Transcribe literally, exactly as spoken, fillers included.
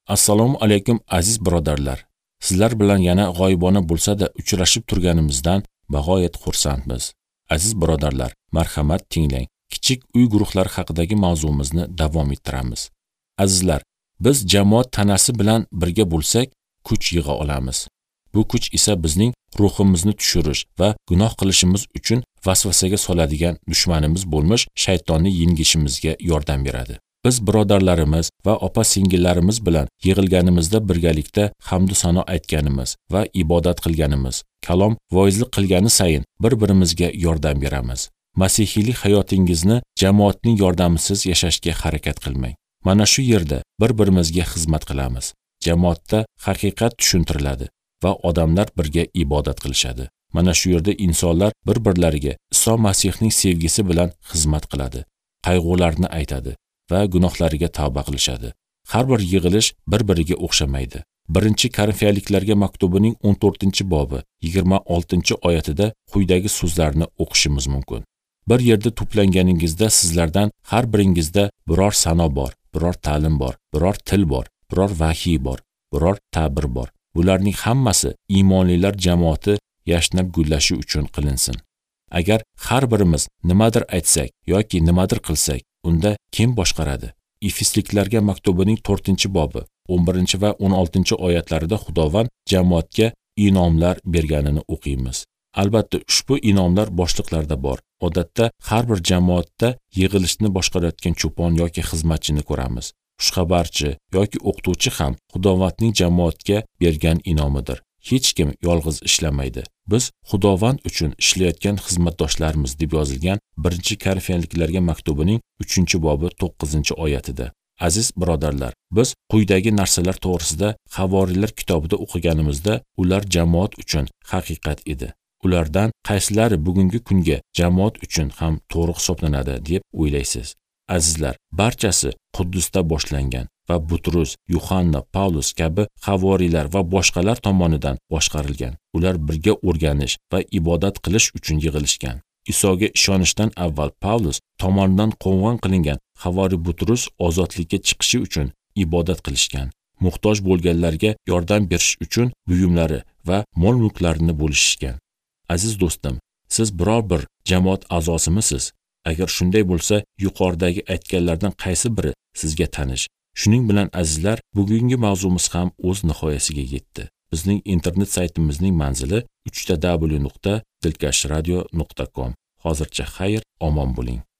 Assalomu alaykum aziz birodarlar. Sizlar bilan yana g'oyibona bo'lsa-da uchrashib turganimizdan bag'oyat xursandmiz. Aziz birodarlar, marhamat tinglang. Kichik uy guruhlari haqidagi mavzumizni davom ettiramiz. Azizlar, biz jamoat tanasi bilan birga bo'lsak, kuch yig'a olamiz. Bu kuch esa bizning ruhimizni tushirish va gunoh qilishimiz uchun vasvasaga soladigan dushmanimiz bo'lmish shaytonni yengishimizga yordam beradi. Biz birodarlarimiz va opa-singillarimiz bilan yig'ilganimizda birgalikda hamd va sano aytganimiz va ibodat qilganimiz, kalom voizlik qilgani sayin bir-birimizga yordam beramiz. Masihiylik hayotingizni jamoatning yordamisiz yashashga harakat qilmang. Mana shu yerda bir-birimizga xizmat qilamiz. Jamoatda haqiqat tushuntiriladi va odamlar birga ibodat qilishadi. Mana shu yerda insonlar bir-birlariga Iso Masihning sevgisi bilan xizmat qiladi, qayg'ularni aytadi va gunohlariga tavba qilishadi. Har bir yig'ilish bir-biriga o'xshamaydi. Birinchi Korinfiyaliklarga maktubining o'n to'rtinchi bobi yigirma oltinchi oyatida quyidagi so'zlarni o'qishimiz mumkin. Bir yerda to'planganingizda sizlardan har biringizda biror sano bor, biror ta'lim bor, biror til bor, biror vahiy bor, biror ta'bir bor. Bularning hammasi iymonlilar jamoati yashnab gullashi uchun qilinsin. Agar har birimiz nimadir aytsak yoki nimadir qilsak, unda kim boshqaradi? Efesliklarga maktubining to'rtinchi bobi o'n birinchi va o'n oltinchi oyatlarida Xudovand jamoatga inomlar berganini o'qiymiz. Albatta, ushbu inomlar boshliqlarda bor. Odatda har bir jamoatda yig'ilishni boshqarayotgan cho'pon yoki xizmatchini ko'ramiz. Xushxabarchi yoki o'qituvchi ham Xudovandning jamoatga bergan inomidir. Hech kim yolg'iz ishlamaydi. Biz Xudovand uchun ishlayotgan xizmatdoshlarimiz deb yozilgan birinchi Korinfiyaliklarga maktubining uchinchi bobi to'qqizinchi oyatida. Aziz birodarlar, biz quyidagi narsalar to'g'risida Havoriylar kitobida o'qiganimizda ular jamoat uchun haqiqat edi. Ulardan qaysilari bugungi kunga jamoat uchun ham to'g'ri hisoblanadi deb o'ylaysiz? Azizlar, barchasi Quddusda boshlangan va Butrus, Yuhanna, Paulus kabi havoriylar va boshqalar tomonidan boshqarilgan. Ular birga o'rganish va ibodat qilish uchun yig'ilishgan. Isoga ishonishdan avval Paulus tomonidan qo'ng'on qilingan havoriy Butrus ozodlikka chiqishi uchun ibodat qilishgan. Muhtoj bo'lganlarga yordam berish uchun buyumlari va mol-mulklarini bo'lishgan. Aziz do'stim, siz biror bir jamoat a'zosimisiz? Agar shunday bo'lsa, yuqoridagi aytganlardan qaysi biri sizga tanish? Shuning bilan azizlar, bugungi mavzumiz ham o'z nihoyasiga yetdi. Bizning internet saytimizning manzili w w w nuqta dilkash radio nuqta com. Hozircha xayr, omon bo'ling.